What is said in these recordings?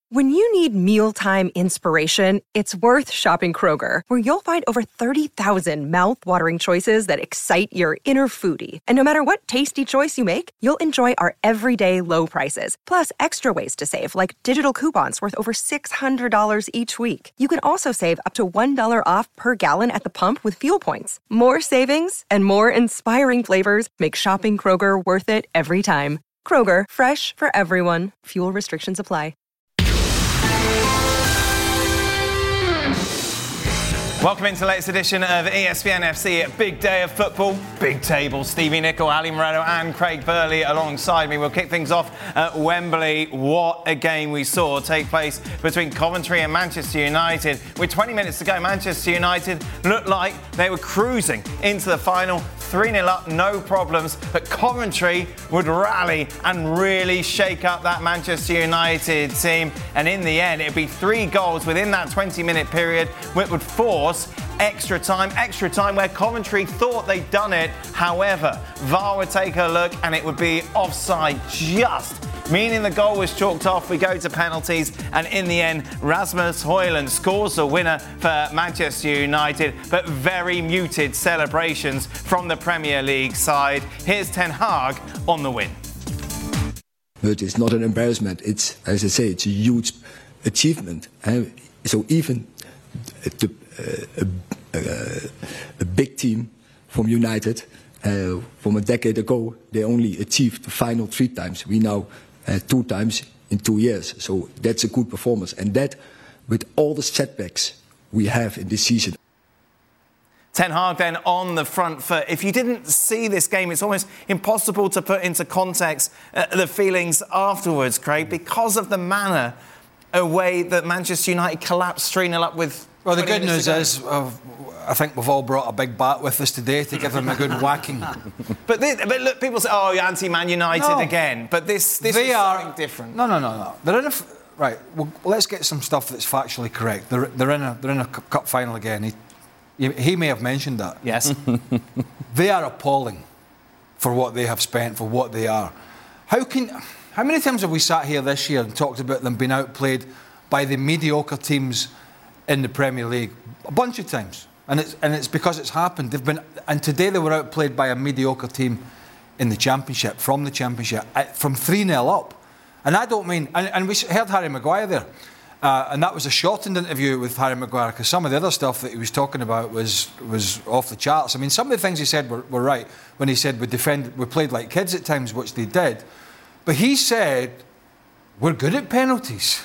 When you need mealtime inspiration, it's worth shopping Kroger, where you'll find over 30,000 mouth-watering choices that excite your inner foodie. And no matter what tasty choice you make, you'll enjoy our everyday low prices, plus extra ways to save, like digital coupons worth over $600 each week. You can also save up to $1 off per gallon at the pump with fuel points. More savings and more inspiring flavors make shopping Kroger worth it every time. Kroger, fresh for everyone. Fuel restrictions apply. Welcome into the latest edition of ESPN FC. Big day of football, big table. Stevie Nicol, Ali Moreno and Craig Burley alongside me. We'll kick things off at Wembley. What a game we saw take place between Coventry and Manchester United. With 20 minutes to go, Manchester United looked like they were cruising into the final. 3-0 up, no problems, but Coventry would rally and really shake up that Manchester United team. And in the end, it'd be 3 goals within that 20-minute period, which would force extra time where Coventry thought they'd done it. However, VAR would take a look and it would be offside just, meaning the goal was chalked off. We go to penalties, and in the end, Rasmus Højlund scores the winner for Manchester United, but very muted celebrations from the Premier League side. Here's Ten Hag on the win. But it's not an embarrassment. It's, as I say, it's a huge achievement. So even a big team from United, from a decade ago, they only achieved the final 3 times. We now 2 times in 2 years. So that's a good performance. And that, with all the setbacks we have in this season. Ten Hag then on the front foot. If you didn't see this game, it's almost impossible to put into context the feelings afterwards, Craig, because of the manner away that Manchester United collapsed 3-0 up with. Well, the good news is, I think we've all brought a big bat with us today to give them a good whacking. But look, people say, "Oh, you're anti-Man United again." But this is something different. No. They're in right. Well, let's get some stuff that's factually correct. They're in a cup final again. He may have mentioned that. Yes. They are appalling for what they have spent, for what they are. How many times have we sat here this year and talked about them being outplayed by the mediocre teams in the Premier League? A bunch of times. And it's because it's happened. And today they were outplayed by a mediocre team in the Championship, from 3-0 up. And I don't mean... And we heard Harry Maguire there. And that was a shortened interview with Harry Maguire, because some of the other stuff that he was talking about was off the charts. I mean, some of the things he said were right when he said we played like kids at times, which they did. But he said, we're good at penalties.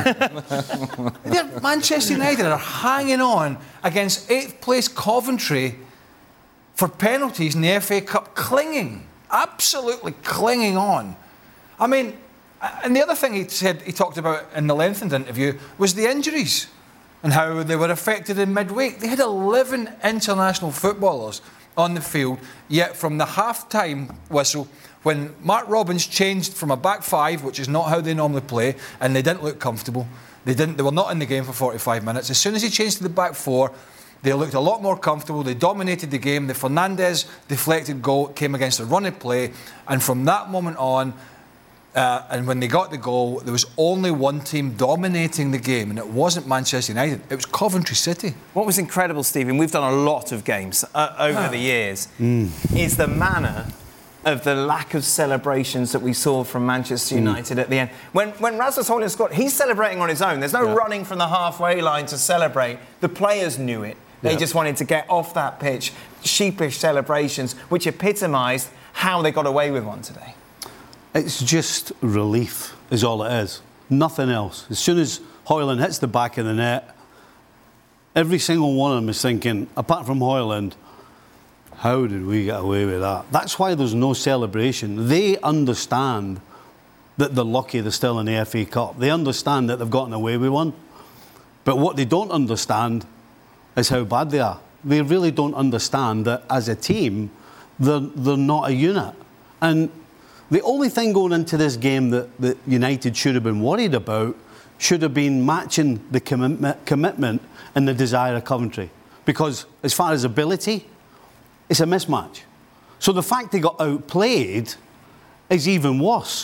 Manchester United are hanging on against 8th place Coventry for penalties in the FA Cup, absolutely clinging on. I mean, and the other thing he talked about in the lengthened interview was the injuries and how they were affected in midweek. They had 11 international footballers on the field, yet from the half-time whistle, when Mark Robins changed from a back 5, which is not how they normally play, and they didn't look comfortable. They were not in the game for 45 minutes. As soon as he changed to the back 4, they looked a lot more comfortable. They dominated the game. The Fernandes deflected goal came against a run of play, and from that moment on, and when they got the goal, there was only one team dominating the game, and it wasn't Manchester United, it was Coventry City. What was incredible, Stephen, we've done a lot of games over the years, is the manner of the lack of celebrations that we saw from Manchester United at the end. When Rasmus Højlund scored, he's celebrating on his own. There's no running from the halfway line to celebrate. The players knew it. They just wanted to get off that pitch. Sheepish celebrations, which epitomised how they got away with one today. It's just relief is all it is. Nothing else. As soon as Højlund hits the back of the net, every single one of them is thinking, apart from Højlund, how did we get away with that? That's why there's no celebration. They understand that they're lucky they're still in the FA Cup. They understand that they've gotten away with one. But what they don't understand is how bad they are. They really don't understand that as a team, they're not a unit. And the only thing going into this game that United should have been worried about should have been matching the commitment and the desire of Coventry. Because as far as ability, it's a mismatch. So the fact they got outplayed is even worse.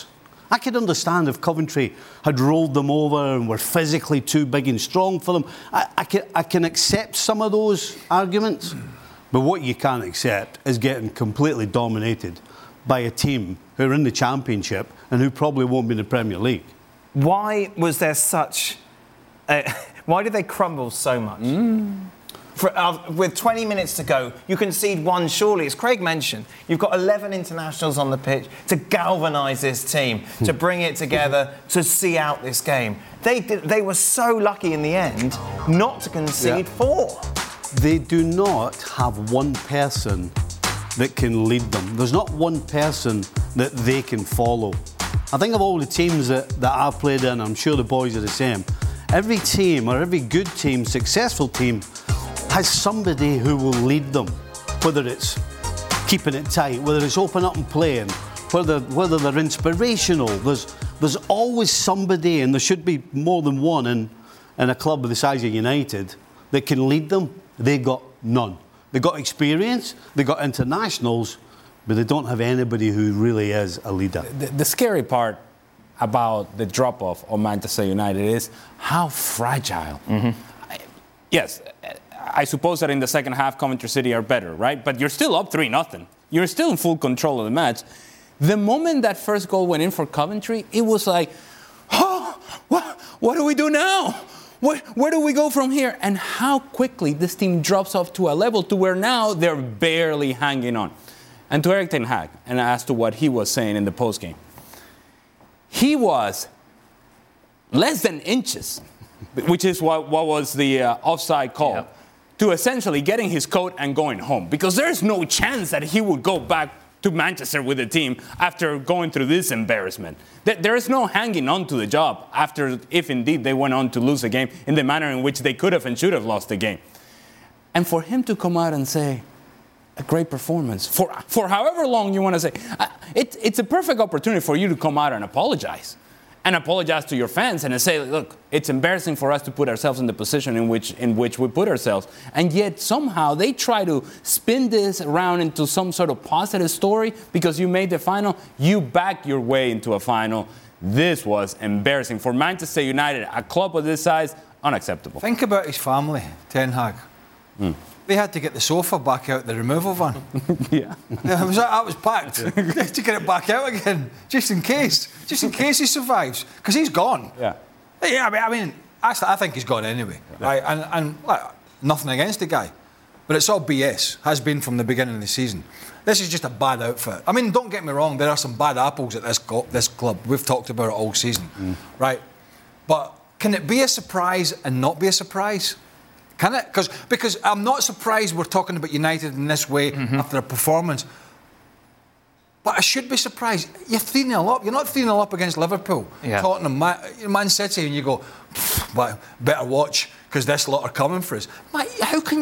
I could understand if Coventry had rolled them over and were physically too big and strong for them. I can accept some of those arguments, but what you can't accept is getting completely dominated by a team who are in the Championship and who probably won't be in the Premier League. Why was there such... why did they crumble so much? With 20 minutes to go, you concede one surely. As Craig mentioned, you've got 11 internationals on the pitch to galvanise this team, to bring it together, to see out this game. They were so lucky in the end not to concede 4. They do not have one person that can lead them. There's not one person that they can follow. I think of all the teams that I've played in, I'm sure the boys are the same. Every team, or every good team, successful team, has somebody who will lead them, whether it's keeping it tight, whether it's open up and playing, whether they're inspirational. There's always somebody, and there should be more than one in a club of the size of United, that can lead them. They got none. They got experience, they got internationals, but they don't have anybody who really is a leader. The scary part about the drop-off of Manchester United is how fragile. Yes, I suppose that in the second half, Coventry City are better, right? But you're still up 3-0. You're still in full control of the match. The moment that first goal went in for Coventry, it was like, oh, what do we do now? Where do we go from here? And how quickly this team drops off to a level to where now they're barely hanging on. And to Erik ten Hag, and as to what he was saying in the postgame, he was less than inches, which is what was the offside call, to essentially getting his coat and going home. Because there's no chance that he would go back to Manchester with the team after going through this embarrassment. There is no hanging on to the job after, if indeed they went on to lose the game in the manner in which they could have and should have lost the game. And for him to come out and say, a great performance, for however long you want to say, it's a perfect opportunity for you to come out and apologize. And apologize to your fans and say, look, it's embarrassing for us to put ourselves in the position in which we put ourselves. And yet somehow they try to spin this around into some sort of positive story because you made the final. You backed your way into a final. This was embarrassing. For Manchester United, a club of this size, unacceptable. Think about his family, Ten Hag. They had to get the sofa back out the removal van. That was packed. They had to get it back out again, just in case he survives, because he's gone. I mean, I think he's gone anyway. Right? And nothing against the guy, but it's all BS. Has been from the beginning of the season. This is just a bad outfit. I mean, don't get me wrong. There are some bad apples at this club. We've talked about it all season, right? But can it be a surprise and not be a surprise? Can it? Because I'm not surprised we're talking about United in this way after a performance. But I should be surprised. You're 3-0 up. You're not 3-0 up against Liverpool. Tottenham, Man City, and you go, but better watch because this lot are coming for us. How can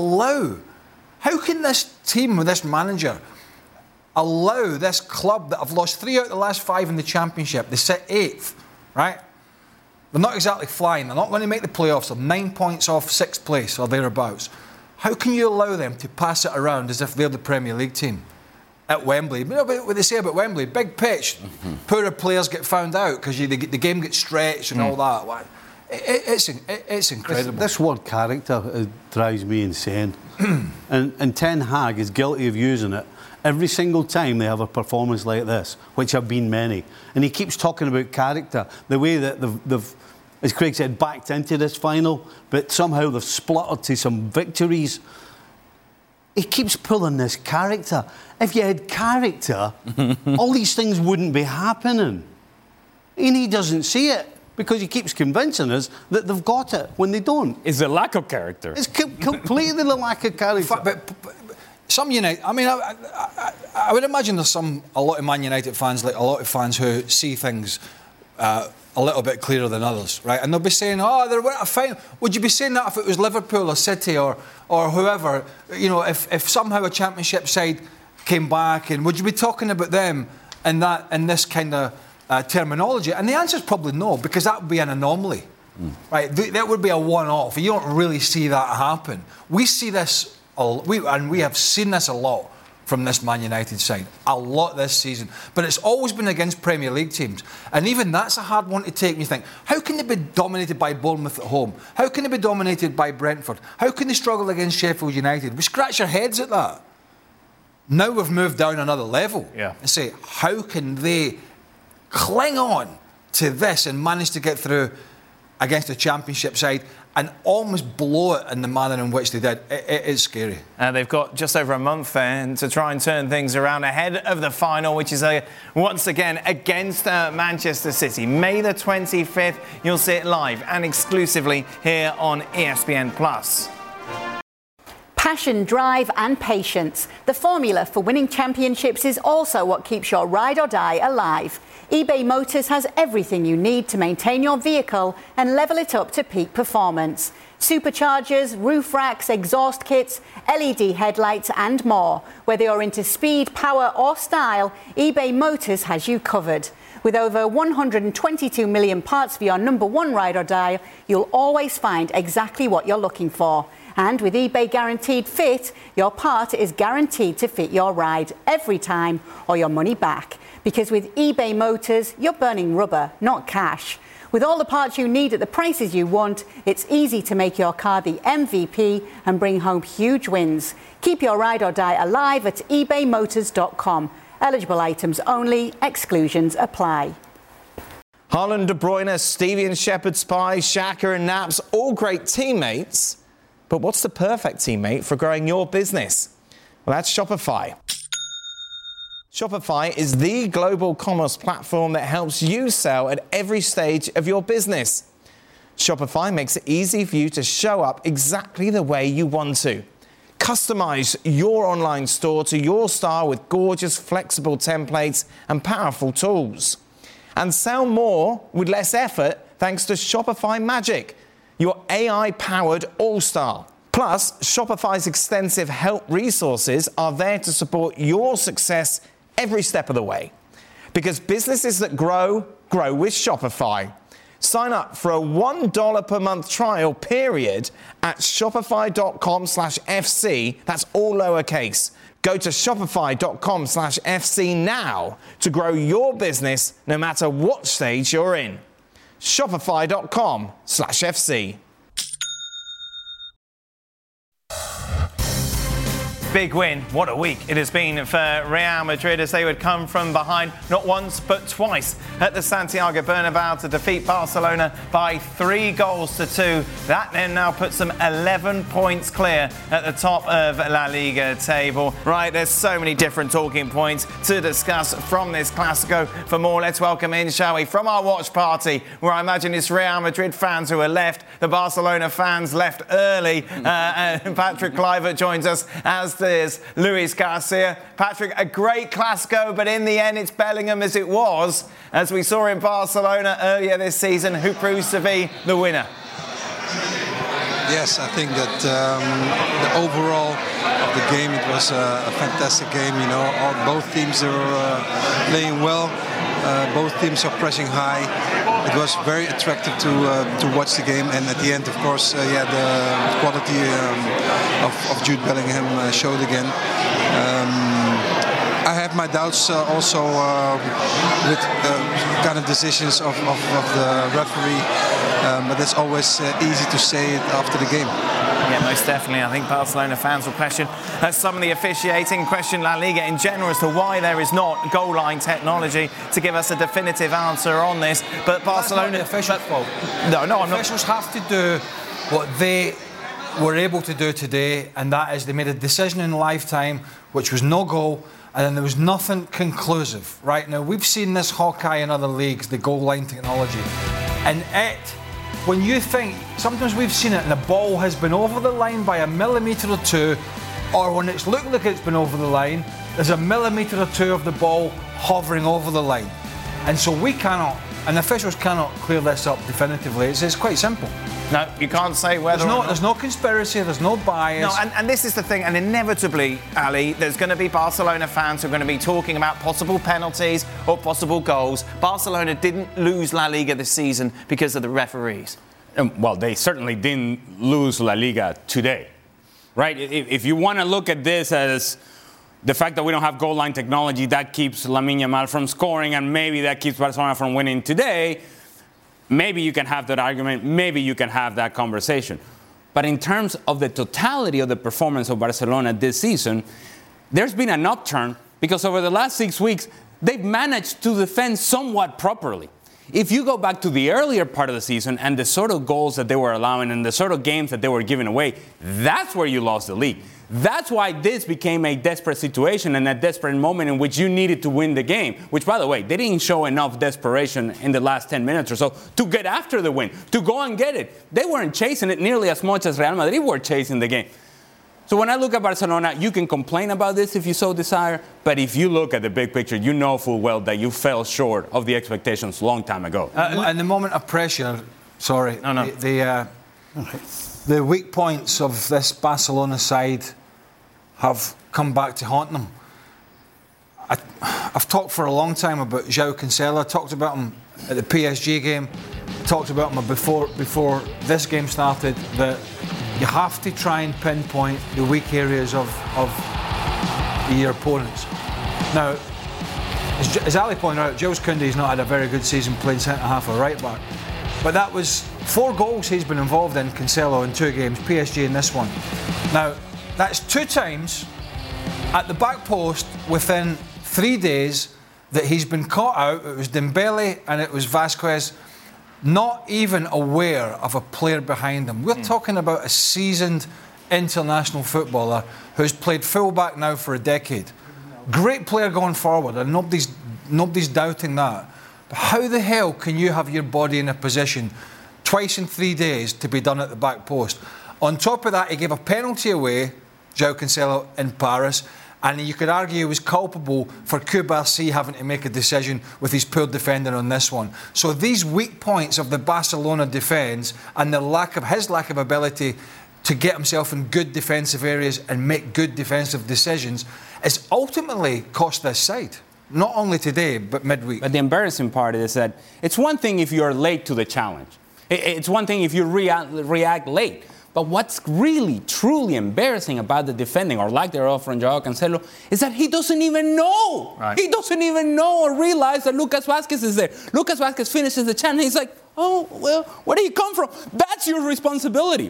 this team with this manager allow this club that have lost 3 out of the last 5 in the Championship, they sit 8th, right? They're not exactly flying. They're not going to make the playoffs. They're 9 points off 6th place or thereabouts. How can you allow them to pass it around as if they're the Premier League team at Wembley? You know what they say about Wembley? Big pitch. Poorer players get found out because the game gets stretched and all that. It's incredible. This word character drives me insane. and Ten Hag is guilty of using it every single time they have a performance like this, which have been many. And he keeps talking about character, the way that they've, as Craig said, backed into this final, but somehow they've spluttered to some victories. He keeps pulling this character. If you had character, all these things wouldn't be happening. And he doesn't see it because he keeps convincing us that they've got it when they don't. It's a lack of character. It's completely the lack of character. But some United, I mean, I would imagine there's a lot of Man United fans, like a lot of fans who see things a little bit clearer than others, right? And they'll be saying, oh, they weren't a final. Would you be saying that if it was Liverpool or City or whoever? You know, if somehow a Championship side came back, and would you be talking about them in this kind of terminology? And the answer is probably no, because that would be an anomaly, right? That would be a one-off. You don't really see that happen. We see this, we have seen this a lot, from this Man United side. A lot this season. But it's always been against Premier League teams. And even that's a hard one to take. You think, how can they be dominated by Bournemouth at home? How can they be dominated by Brentford? How can they struggle against Sheffield United? We scratch our heads at that. Now we've moved down another level and say, how can they cling on to this and manage to get through against the Championship side and almost blow it in the manner in which they did? It is scary. They've got just over a month then to try and turn things around ahead of the final, which is once again against Manchester City. May the 25th, you'll see it live and exclusively here on ESPN+. Passion, drive and patience. The formula for winning championships is also what keeps your ride or die alive. eBay Motors has everything you need to maintain your vehicle and level it up to peak performance. Superchargers, roof racks, exhaust kits, LED headlights and more. Whether you're into speed, power or style, eBay Motors has you covered. With over 122 million parts for your number one ride or die, you'll always find exactly what you're looking for. And with eBay Guaranteed Fit, your part is guaranteed to fit your ride every time or your money back. Because with eBay Motors, you're burning rubber, not cash. With all the parts you need at the prices you want, it's easy to make your car the MVP and bring home huge wins. Keep your ride or die alive at ebaymotors.com. Eligible items only, exclusions apply. Haaland, De Bruyne, Stevie and Shepherd's Pie, Xhaka and Naps, all great teammates. But what's the perfect teammate for growing your business? Well, that's Shopify. Shopify is the global commerce platform that helps you sell at every stage of your business. Shopify makes it easy for you to show up exactly the way you want to. Customize your online store to your style with gorgeous, flexible templates and powerful tools. And sell more with less effort thanks to Shopify Magic, your AI-powered all-star. Plus, Shopify's extensive help resources are there to support your success every step of the way. Because businesses that grow, grow with Shopify. Sign up for a $1 per month trial period at shopify.com/FC. That's all lowercase. Go to shopify.com/FC now to grow your business no matter what stage you're in. Shopify.com/FC. Big win. What a week it has been for Real Madrid as they would come from behind not once but twice at the Santiago Bernabeu to defeat Barcelona by 3-2. That then now puts them 11 points clear at the top of La Liga table. Right, there's so many different talking points to discuss from this Clásico. For more, let's welcome in, shall we, from our watch party, where I imagine it's Real Madrid fans who are left, the Barcelona fans left early, and Patrick Kluivert joins us, as is Luis Garcia. Patrick, a great Clásico, but in the end it's Bellingham as it was, as we saw in Barcelona earlier this season, who proves to be the winner. Yes, I think that the overall of the game, it was a fantastic game. You know, both teams are playing well. Both teams are pressing high. It was very attractive to watch the game, and at the end, of course, the quality of Jude Bellingham showed again. I have my doubts also with kind of decisions of the referee, but it's always easy to say it after the game. Yeah, most definitely. I think Barcelona fans will question some of the officiating, question La Liga in general as to why there is not goal line technology to give us a definitive answer on this. But Barcelona... That's not the officials' fault. No, I'm not. The officials have to do what they were able to do today, and that is they made a decision in lifetime, which was no goal, and then there was nothing conclusive. Right now, we've seen this Hawkeye in other leagues, the goal line technology, and when you think, sometimes we've seen it and the ball has been over the line by a millimetre or two, or when it's looked like it's been over the line, there's a millimetre or two of the ball hovering over the line. And so we cannot, and officials cannot clear this up definitively. It's quite simple. No, you can't say whether there's no conspiracy, there's no bias. No, and this is the thing, and inevitably, Ali, there's going to be Barcelona fans who are going to be talking about possible penalties or possible goals. Barcelona didn't lose La Liga this season because of the referees. Well, they certainly didn't lose La Liga today, right? If you want to look at this as the fact that we don't have goal line technology, that keeps Lamine Yamal from scoring, and maybe that keeps Barcelona from winning today. Maybe you can have that argument. Maybe you can have that conversation. But in terms of the totality of the performance of Barcelona this season, there's been an upturn because over the last 6 weeks, they've managed to defend somewhat properly. If you go back to the earlier part of the season and the sort of goals that they were allowing and the sort of games that they were giving away, that's where you lost the league. That's why this became a desperate situation and a desperate moment in which you needed to win the game, which, by the way, they didn't show enough desperation in the last 10 minutes or so to get after the win, to go and get it. They weren't chasing it nearly as much as Real Madrid were chasing the game. So when I look at Barcelona, you can complain about this if you so desire, but if you look at the big picture, you know full well that you fell short of the expectations a long time ago. In the moment of pressure, the weak points of this Barcelona side have come back to haunt them. I've talked for a long time about João Cancelo. I talked about him at the PSG game. I talked about him before this game started, that you have to try and pinpoint the weak areas of your opponents. Now, as Ali pointed out, Jules Koundé's not had a very good season playing centre-half or right-back. But that was 4 goals he's been involved in, Cancelo, in 2 games, PSG in this one. Now, that's 2 times at the back post within 3 days that he's been caught out. It was Dembele and it was Vasquez, not even aware of a player behind him. We're talking about a seasoned international footballer who's played full-back now for a decade. Great player going forward, and nobody's doubting that. But how the hell can you have your body in a position twice in 3 days to be done at the back post? On top of that, he gave a penalty away, João Cancelo, in Paris, and you could argue he was culpable for Cubarsí having to make a decision with his poor defender on this one. So these weak points of the Barcelona defence and his lack of ability to get himself in good defensive areas and make good defensive decisions has ultimately cost this side. Not only today, but midweek. But the embarrassing part is that it's one thing if you're late to the challenge. It's one thing if you react late. But what's really, truly embarrassing about the defending, or lack thereof, from João Cancelo, is that he doesn't even know. Right. He doesn't even know or realize that Lucas Vázquez is there. Lucas Vázquez finishes the challenge, and he's like, oh, well, where did he come from? That's your responsibility.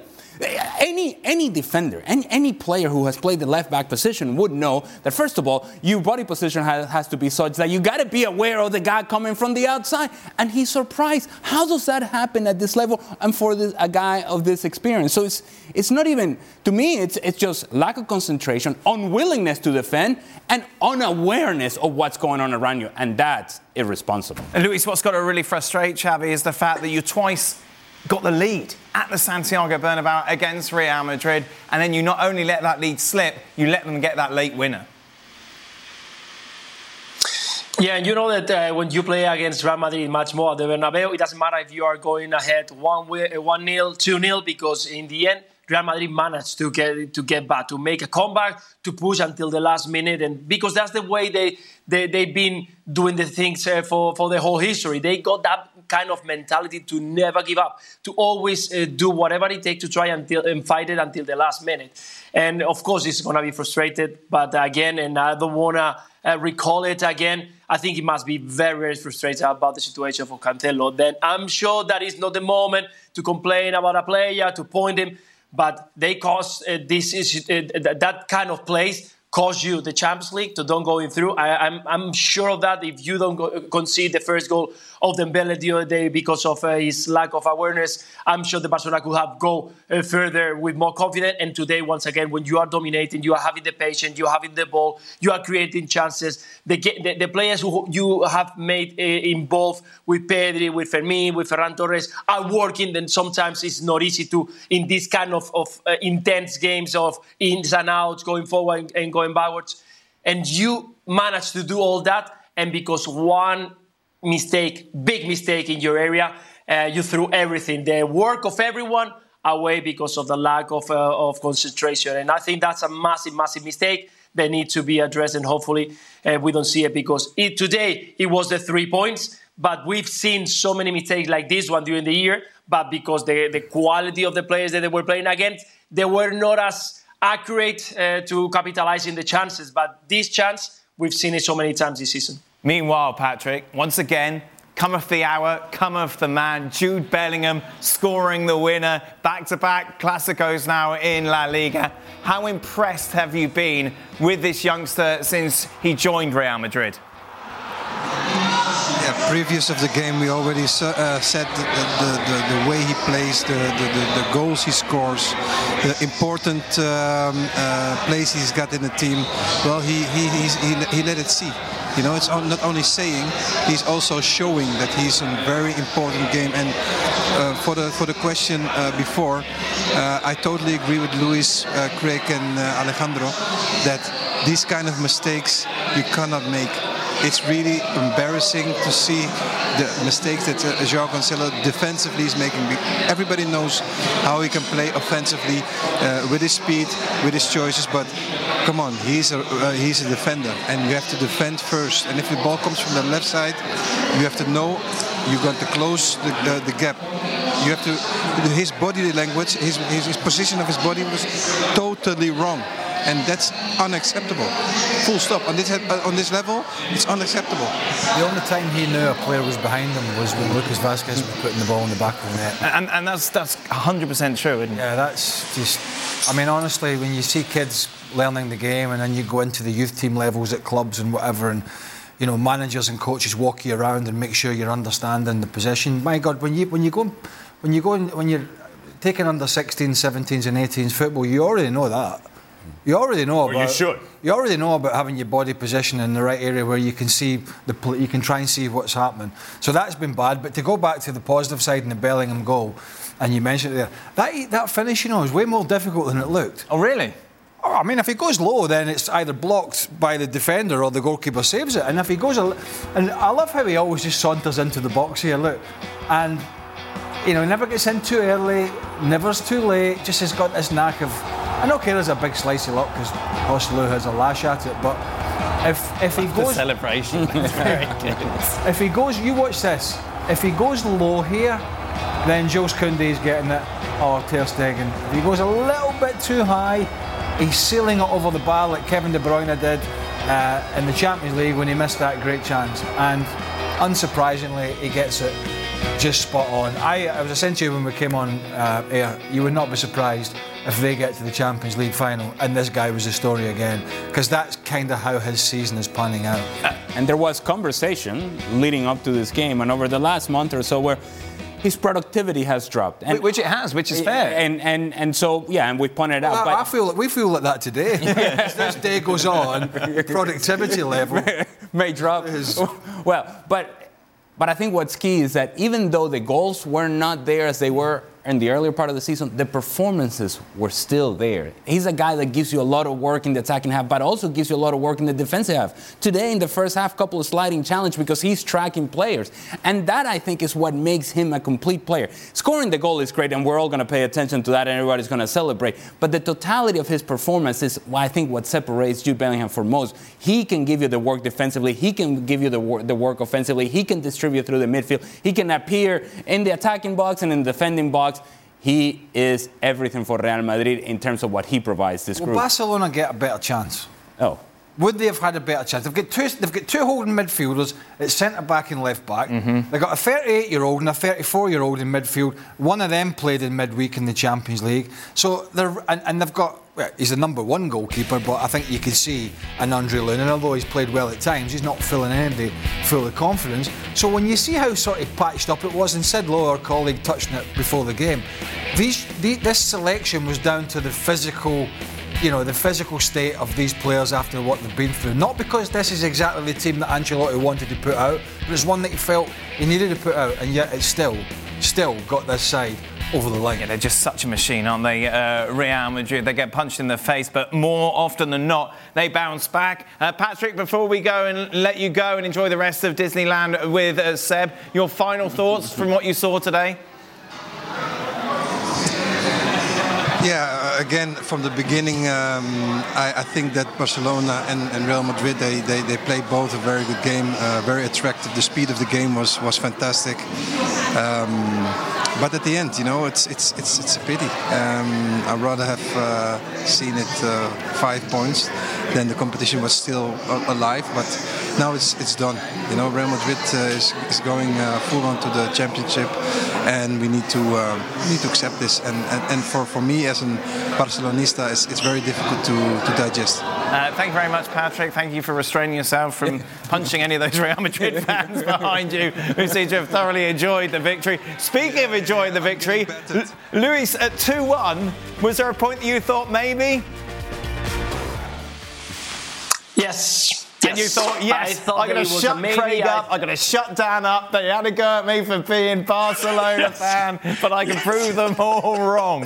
Any defender, any player who has played the left-back position would know that, first of all, your body position has to be such that you got to be aware of the guy coming from the outside. And he's surprised. How does that happen at this level and for a guy of this experience? So it's not even, to me, it's just lack of concentration, unwillingness to defend, and unawareness of what's going on around you. And that's irresponsible. And Luis, what's got to really frustrate Xavi is the fact that you twice got the lead at the Santiago Bernabeu against Real Madrid, and then you not only let that lead slip, you let them get that late winner. Yeah, and you know that when you play against Real Madrid much more at the Bernabeu, it doesn't matter if you are going ahead 1-0, 2-0, because in the end, Real Madrid managed to get back, to make a comeback, to push until the last minute, and because that's the way they've been doing the things for the whole history. They got that kind of mentality to never give up, to always do whatever it takes to try and fight it until the last minute. And of course, it's going to be frustrated, but again, and I don't want to recall it again, I think it must be very, very frustrated about the situation for Cancelo. Then I'm sure that is not the moment to complain about a player, to point him, but they cause that kind of plays cost you the Champions League to don't going through. I'm sure of that. If you don't concede the first goal of Dembele the other day because of his lack of awareness, I'm sure the Barcelona could have go further with more confidence. And today, once again, when you are dominating, you are having the patience, you are having the ball, you are creating chances. The players who you have made involved with Pedri, with Fermín, with Ferran Torres are working. Then sometimes it's not easy to, in this kind of intense games of ins and outs, going forward and going backwards. And you manage to do all that, and because one mistake, big mistake in your area, you threw everything, the work of everyone, away because of the lack of concentration. And I think that's a massive, massive mistake that needs to be addressed, and hopefully we don't see it, because today it was the 3 points, but we've seen so many mistakes like this one during the year, but because the quality of the players that they were playing against, they were not accurate to capitalize in the chances. But this chance, we've seen it so many times this season. Meanwhile, Patrick, once again, cometh the hour, cometh the man. Jude Bellingham scoring the winner. Back-to-back Clásicos now in La Liga. How impressed have you been with this youngster since he joined Real Madrid? Yeah, previous of the game, we already said the way he plays, the goals he scores, the important plays he's got in the team. Well, he let it see. You know, it's not only saying, he's also showing that he's in a very important game. And for the question before, I totally agree with Luis, Craig and Alejandro that these kind of mistakes you cannot make. It's really embarrassing to see the mistakes that João Cancelo defensively is making. Everybody knows how he can play offensively with his speed, with his choices, but come on, he's a defender, and you have to defend first. And if the ball comes from the left side, you have to know you're going to close the gap. You have to. His body language, his position of his body was totally wrong. And that's unacceptable. Full stop. On this level, it's unacceptable. The only time he knew a player was behind him was when Lucas Vázquez was putting the ball in the back of the net. And that's 100% true, isn't it? Yeah, that's just... I mean, honestly, when you see kids learning the game and then you go into the youth team levels at clubs and whatever, and, you know, managers and coaches walk you around and make sure you're understanding the position. My God, when you're taking under 16s, 17s and 18s football, you already know that. You already know about. You should. You already know about having your body position in the right area where you can see you can try and see what's happening. So that's been bad. But to go back to the positive side in the Bellingham goal, and you mentioned it there, that finish, you know, is way more difficult than it looked. Oh, really? Oh, I mean, if he goes low, then it's either blocked by the defender or the goalkeeper saves it. And if he goes, and I love how he always just saunters into the box here. Look, and you know, he never gets in too early, never's too late. Just has got this knack of. I don't care there's a big slice of luck because Joselu has a lash at it, but if he goes... The celebration is very good. If he goes... You watch this. If he goes low here, then Jules Koundé is getting it, or Ter Stegen. If he goes a little bit too high, he's sailing it over the bar like Kevin De Bruyne did in the Champions League when he missed that great chance. And unsurprisingly, he gets it just spot on. I was saying to you when we came on air, you would not be surprised if they get to the Champions League final and this guy was the story again, because that's kind of how his season is panning out. And there was conversation leading up to this game and over the last month or so where his productivity has dropped. And which it has, which is fair. And so, yeah, and we pointed out. But we feel like that today. As this day goes on, productivity level may drop. Well, but I think what's key is that even though the goals were not there as they were in the earlier part of the season, the performances were still there. He's a guy that gives you a lot of work in the attacking half, but also gives you a lot of work in the defensive half. Today, in the first half, couple of sliding challenge because he's tracking players. And that, I think, is what makes him a complete player. Scoring the goal is great, and we're all going to pay attention to that, and everybody's going to celebrate. But the totality of his performance is, I think, what separates Jude Bellingham from most. He can give you the work defensively. He can give you the work offensively. He can distribute through the midfield. He can appear in the attacking box and in the defending box. He is everything for Real Madrid in terms of what he provides this group. Will Barcelona get a better chance? Oh. Would they have had a better chance? They've got two holding midfielders at centre-back and left-back. Mm-hmm. They've got a 38-year-old and a 34-year-old in midfield. One of them played in midweek in the Champions League. So they've got... Well, he's the number one goalkeeper, but I think you can see an Andre Lunin, although he's played well at times, he's not filling anybody full of confidence. So when you see how sort of patched up it was, and Sid Lowe, our colleague, touched on it before the game, this selection was down to the physical state of these players after what they've been through. Not because this is exactly the team that Ancelotti wanted to put out, but it's one that he felt he needed to put out, and yet it's still got this side over the line. Yeah, they're just such a machine, aren't they? Real Madrid, they get punched in the face, but more often than not, they bounce back. Patrick, before we go and let you go and enjoy the rest of Disneyland with Seb, your final thoughts from what you saw today? Yeah, again, from the beginning, I think that Barcelona and Real Madrid, they played both a very good game, very attractive. The speed of the game was fantastic. But at the end, it's a pity. I'd rather have seen it 5 points. Then the competition was still alive, but now it's done. Real Madrid is going full on to the championship, and we need to accept this. And for me as a Barcelonista, it's very difficult to digest. Thank you very much, Patrick. Thank you for restraining yourself from punching any of those Real Madrid fans behind you who seem to have thoroughly enjoyed the victory. Speaking of enjoying the victory, Luis, at 2-1, was there a point that you thought maybe? Yes. And you thought, yes, I'm going to shut Craig up, I'm going to shut Dan up. They had a go at me for being Barcelona fan, but I can prove them all wrong.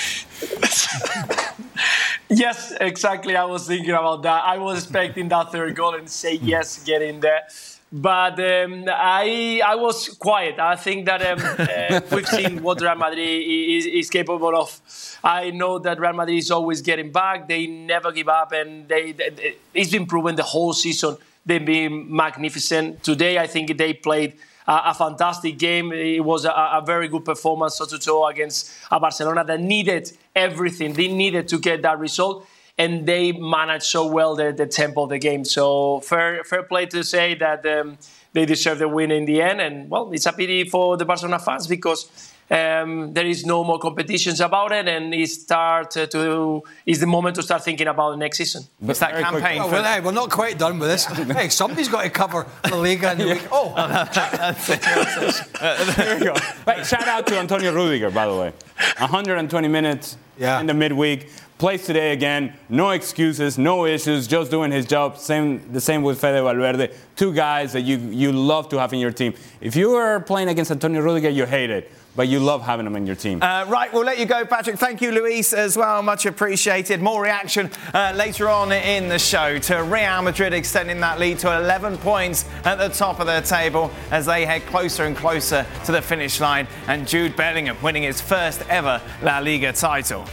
Yes, exactly. I was thinking about that. I was expecting that third goal and say yes, get in there. But I was quiet. I think that we've seen what Real Madrid is capable of. I know that Real Madrid is always getting back. They never give up, and it's been proven the whole season. They've been magnificent. Today, I think they played a fantastic game. It was a very good performance, toe-to-toe against a Barcelona that needed everything. They needed to get that result, and they managed so well the tempo of the game. So fair play to say that they deserve the win in the end. And, well, it's a pity for the Barcelona fans because there is no more competitions about it, and it's the moment to start thinking about the next season. It's that campaign. We're not quite done with this. Hey, somebody's got to cover La Liga in the week. Oh, that's it. There we go. Right, shout out to Antonio Rudiger, by the way. 120 minutes in the midweek. Plays today again. No excuses, no issues, just doing his job. The same with Fede Valverde. Two guys that you love to have in your team. If you are playing against Antonio Rudiger, you hate it. But you love having him in your team. Right, we'll let you go, Patrick. Thank you, Luis, as well. Much appreciated. More reaction later on in the show to Real Madrid extending that lead to 11 points at the top of the table as they head closer and closer to the finish line. And Jude Bellingham winning his first ever La Liga title.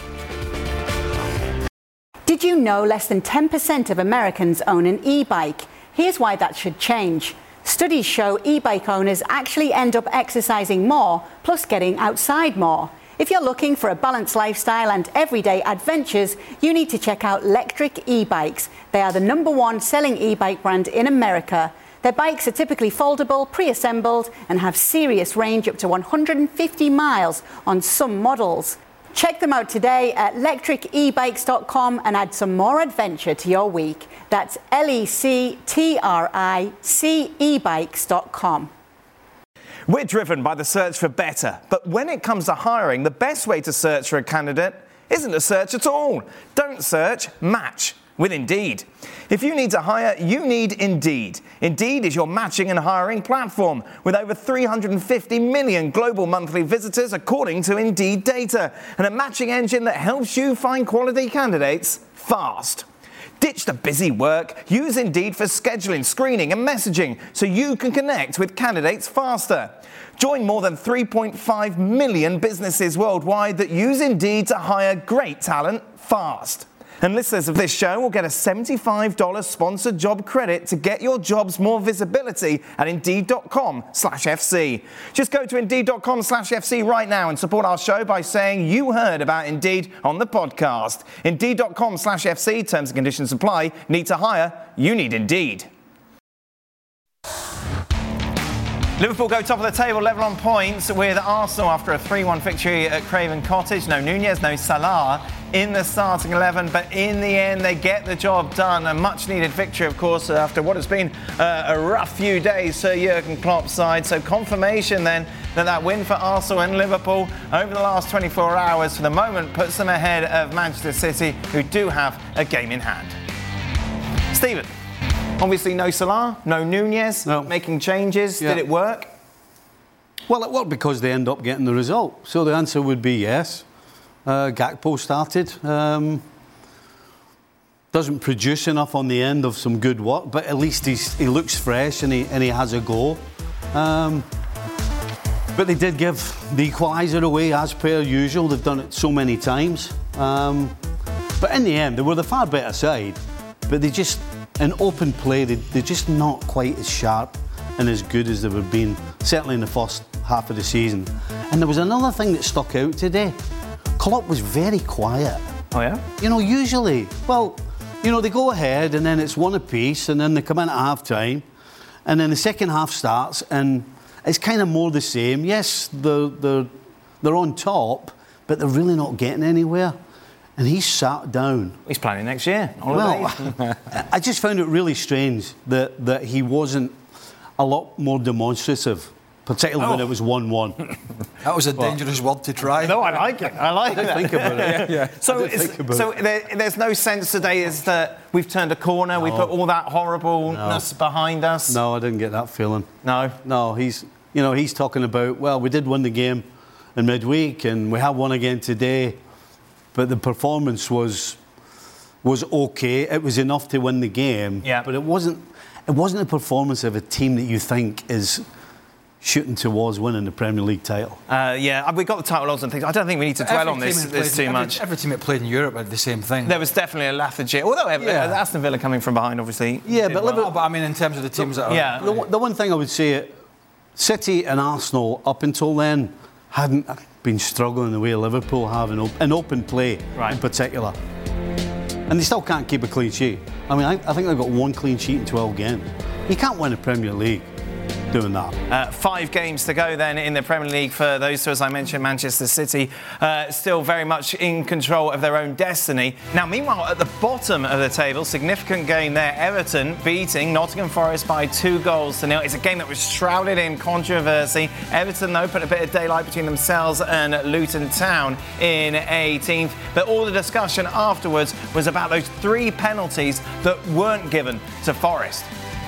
Did you know less than 10% of Americans own an e-bike? Here's why that should change. Studies show e-bike owners actually end up exercising more, plus getting outside more. If you're looking for a balanced lifestyle and everyday adventures, you need to check out Lectric e-bikes. They are the #1 selling e-bike brand in America. Their bikes are typically foldable, pre-assembled, and have serious range up to 150 miles on some models. Check them out today at lectricebikes.com and add some more adventure to your week. That's lectricebikes.com. We're driven by the search for better, but when it comes to hiring, the best way to search for a candidate isn't to search at all. Don't search, match with Indeed. If you need to hire, you need Indeed. Indeed is your matching and hiring platform with over 350 million global monthly visitors according to Indeed data, and a matching engine that helps you find quality candidates fast. Ditch the busy work. Use Indeed for scheduling, screening and messaging so you can connect with candidates faster. Join more than 3.5 million businesses worldwide that use Indeed to hire great talent fast. And listeners of this show will get a $75 sponsored job credit to get your jobs more visibility at Indeed.com/FC. Just go to Indeed.com/FC right now and support our show by saying you heard about Indeed on the podcast. Indeed.com/FC, terms and conditions apply. Need to hire? You need Indeed. Liverpool go top of the table, level on points with Arsenal after a 3-1 victory at Craven Cottage. No Nunez, no Salah in the starting 11, but in the end they get the job done. A much-needed victory, of course, after what has been a rough few days for Jurgen Klopp's side. So confirmation then that win for Arsenal and Liverpool over the last 24 hours for the moment puts them ahead of Manchester City, who do have a game in hand. Stephen. Obviously, no Salah, no Nunez, making changes. Yeah. Did it work? Well, it worked because they end up getting the result. So the answer would be yes. Gakpo started. Doesn't produce enough on the end of some good work, but at least he looks fresh and he has a go. But But they did give the equaliser away as per usual. They've done it so many times. But in the end, they were the far better side. But they just, in open play, they're just not quite as sharp and as good as they've been, certainly in the first half of the season. And there was another thing that stuck out today. Klopp was very quiet. Oh, yeah? You know, usually, well, you know, they go ahead and then it's one apiece and then they come in at half-time and then the second half starts and it's kind of more the same. Yes, they're on top, but they're really not getting anywhere. And he's sat down. He's planning next year. Well, I just found it really strange that he wasn't a lot more demonstrative, particularly when it was 1-1. That was a dangerous word to try. No, I like it. I like it. Think about it. Yeah. So there's no sense today is that we've turned a corner, we put all that horribleness behind us? No, I didn't get that feeling. No? No, he's talking about, well, we did win the game in midweek and we have won again today, but the performance was okay. It was enough to win the game, but it wasn't a performance of a team that you think is shooting towards winning the Premier League title. We got the title odds and things. I don't think we need to dwell on this too much. Every team that played in Europe had the same thing. There was definitely a lethargy, although Aston Villa coming from behind, obviously. Yeah, but but I mean, in terms of the teams that are... The one thing I would say, City and Arsenal, up until then, hadn't been struggling the way Liverpool have in open play, in particular. And they still can't keep a clean sheet. I mean, I think they've got 1 clean sheet in 12 games. You can't win a Premier League doing that. 5 games to go then in the Premier League for those two, as I mentioned. Manchester City still very much in control of their own destiny. Now, meanwhile, at the bottom of the table, significant game there. Everton beating Nottingham Forest by 2-0. It's a game that was shrouded in controversy. Everton, though, put a bit of daylight between themselves and Luton Town in 18th. But all the discussion afterwards was about those 3 penalties that weren't given to Forest.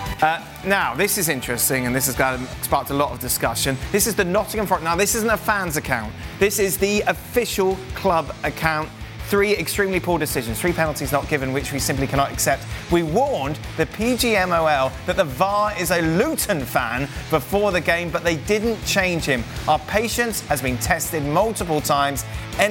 Now, this is interesting, and this has sparked a lot of discussion. This is the Nottingham Forest. Now, this isn't a fan's account. This is the official club account. 3 extremely poor decisions, 3 penalties not given, which we simply cannot accept. We warned the PGMOL that the VAR is a Luton fan before the game, but they didn't change him. Our patience has been tested multiple times.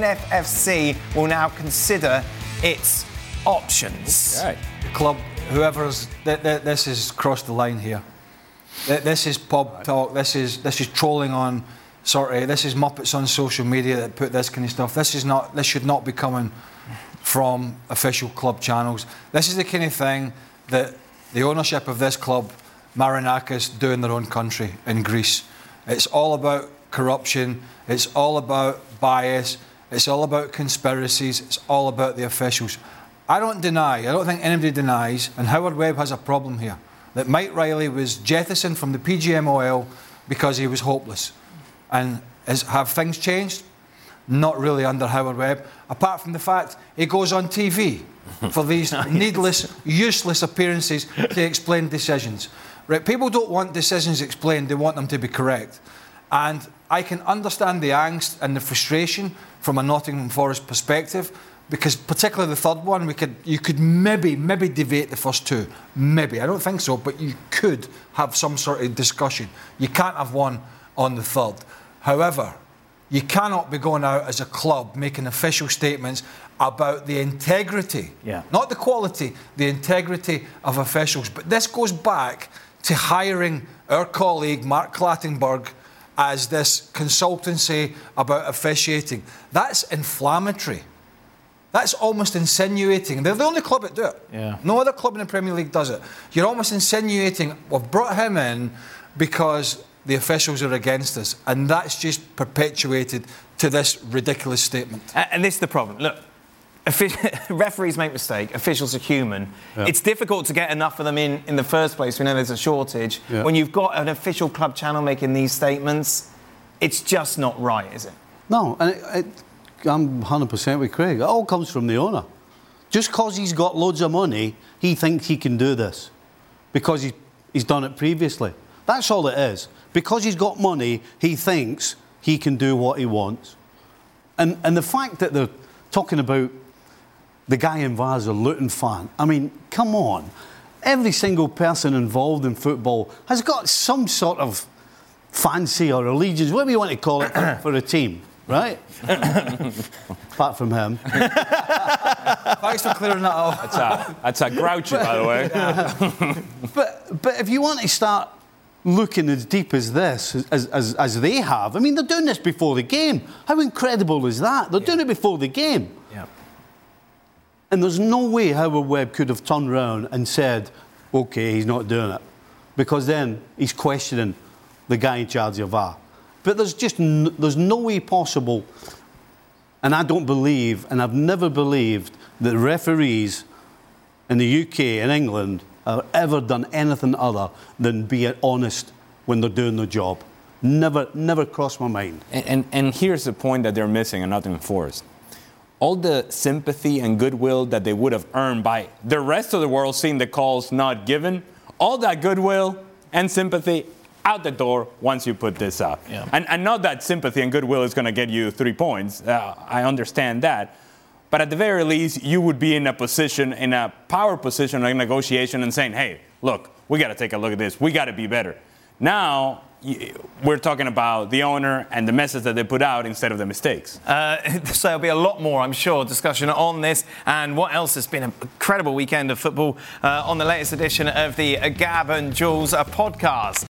NFFC will now consider its options. Okay. Club, whoever's this has crossed the line here. This is pub talk. This is trolling on. This is Muppets on social media that put this kind of stuff. This should not be coming from official club channels. This is the kind of thing that the ownership of this club, Marinakis, do in their own country, in Greece. It's all about corruption. It's all about bias. It's all about conspiracies. It's all about the officials. I don't think anybody denies, and Howard Webb has a problem here, that Mike Riley was jettisoned from the PGMOL because he was hopeless. And have things changed? Not really under Howard Webb, apart from the fact he goes on TV for these needless, useless appearances to explain decisions. Right? People don't want decisions explained, they want them to be correct. And I can understand the angst and the frustration from a Nottingham Forest perspective, because particularly the third one, you could maybe debate the first 2. Maybe. I don't think so, but you could have some sort of discussion. You can't have one on the third. However, you cannot be going out as a club making official statements about the integrity, not the quality, the integrity of officials. But this goes back to hiring our colleague Mark Clattenburg as this consultancy about officiating. That's inflammatory. That's almost insinuating. They're the only club that do it. Yeah. No other club in the Premier League does it. You're almost insinuating, we've brought him in because the officials are against us. And that's just perpetuated to this ridiculous statement. And this is the problem. Look, referees make mistakes. Officials are human. Yeah. It's difficult to get enough of them in the first place. We know there's a shortage. Yeah. When you've got an official club channel making these statements, it's just not right, is it? No, and I'm 100% with Craig. It all comes from the owner. Just because he's got loads of money, he thinks he can do this because he's done it previously. That's all it is. Because he's got money, he thinks he can do what he wants. And the fact that they're talking about the guy in VAR is a Luton fan, I mean, come on. Every single person involved in football has got some sort of fancy or allegiance, whatever you want to call it, for a team, right? Apart from him. Thanks for clearing that up. That's a grouchy, by the way. But if you want to start looking as deep as this, as they have, I mean, they're doing this before the game. How incredible is that? They're doing it before the game. Yeah. And there's no way Howard Webb could have turned around and said, OK, he's not doing it. Because then he's questioning the guy in charge of VAR. But there's no way possible, and I don't believe, and I've never believed, that referees in the UK and England have ever done anything other than be honest when they're doing their job. Never crossed my mind. And here's the point that they're missing in Nottingham Forest. All the sympathy and goodwill that they would have earned by the rest of the world seeing the calls not given, all that goodwill and sympathy out the door once you put this up. Yeah. And not that sympathy and goodwill is going to get you 3 points. I understand that. But at the very least, you would be in a position, in a power position, like negotiation, and saying, hey, look, we got to take a look at this. We got to be better. Now, we're talking about the owner and the message that they put out instead of the mistakes. So there'll be a lot more, I'm sure, discussion on this and what else. Has been an incredible weekend of football on the latest edition of the Gab and Jules podcast.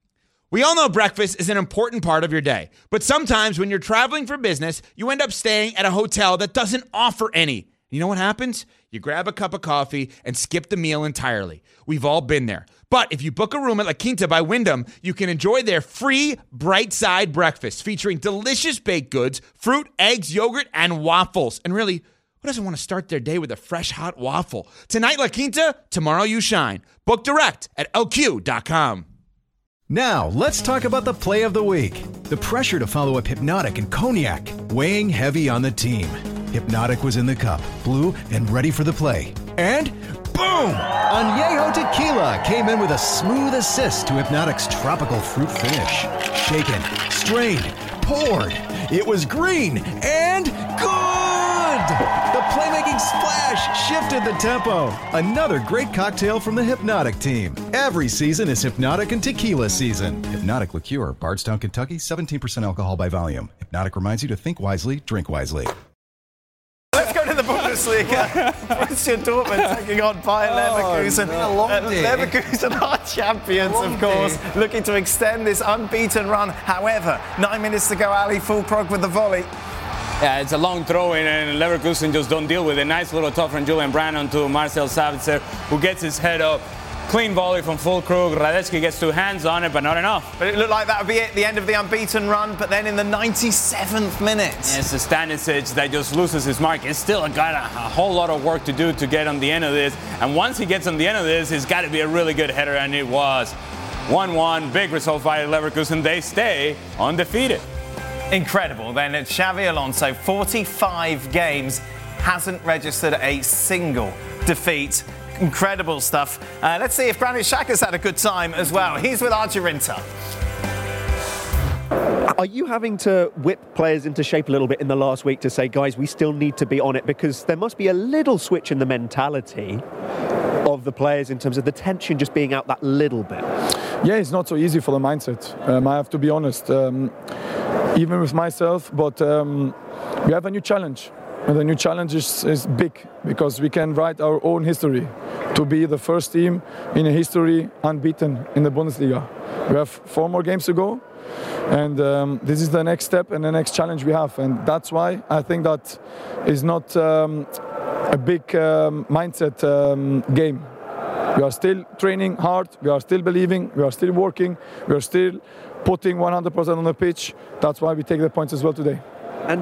We all know breakfast is an important part of your day, but sometimes when you're traveling for business, you end up staying at a hotel that doesn't offer any. You know what happens? You grab a cup of coffee and skip the meal entirely. We've all been there. But if you book a room at La Quinta by Wyndham, you can enjoy their free Bright Side breakfast featuring delicious baked goods, fruit, eggs, yogurt, and waffles. And really, who doesn't want to start their day with a fresh, hot waffle? Tonight, La Quinta, tomorrow you shine. Book direct at lq.com. Now, let's talk about the play of the week. The pressure to follow up Hypnotic and Cognac, weighing heavy on the team. Hypnotic was in the cup, blue, and ready for the play. And boom! Añejo Tequila came in with a smooth assist to Hypnotic's tropical fruit finish. Shaken, strained, poured. It was green and good! The playmaking splash shifted the tempo. Another great cocktail from the Hypnotic team. Every season is Hypnotic and Tequila season. Hypnotic Liqueur, Bardstown, Kentucky, 17% alcohol by volume. Hypnotic reminds you to think wisely, drink wisely. Let's go to the Bundesliga. Borussia Dortmund taking on Bayer Leverkusen. Leverkusen are champions, of course, looking to extend this unbeaten run. However, 9 minutes to go, Ali Fulkrug with the volley. Yeah, it's a long throw in, and Leverkusen just don't deal with it. Nice little top from Julian Brandt onto Marcel Sabitzer, who gets his head up. Clean volley from Fulkrug. Radetzky gets 2 hands on it, but not enough. But it looked like that would be it, the end of the unbeaten run. But then in the 97th minute, it's the Stanisic that just loses his mark. He's still got a whole lot of work to do to get on the end of this. And once he gets on the end of this, it's got to be a really good header, and it was. 1-1, big result by Leverkusen. They stay undefeated. Incredible. Then it's Xavi Alonso, 45 games, hasn't registered a single defeat. Incredible stuff. Let's see if Granit Xhaka's had a good time as well. He's with Archie Rinter. Are you having to whip players into shape a little bit in the last week to say, guys, we still need to be on it? Because there must be a little switch in the mentality of the players in terms of the tension just being out that little bit. Yeah, it's not so easy for the mindset. I have to be honest, even with myself, but we have a new challenge. And the new challenge is big because we can write our own history to be the first team in a history unbeaten in the Bundesliga. We have 4 more games to go, and this is the next step and the next challenge we have. And that's why I think that is not a big mindset game. We are still training hard, we are still believing, we are still working, we are still putting 100% on the pitch. That's why we take the points as well today. And